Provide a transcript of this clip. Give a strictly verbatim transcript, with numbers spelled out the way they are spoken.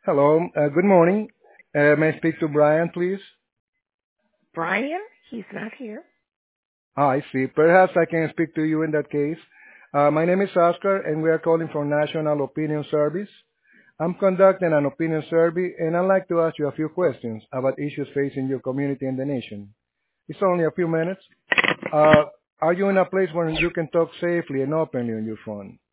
Hello. Uh, good morning. Uh, may I speak to Brian, please? Brian? He's not here. Ah, I see. Perhaps I can speak to you in that case. Uh, my name is Oscar, and we are calling from National Opinion Service. I'm conducting an opinion survey, and I'd like to ask you a few questions about issues facing your community and the nation. It's only a few minutes. Uh, are you in a place where you can talk safely and openly on your phone?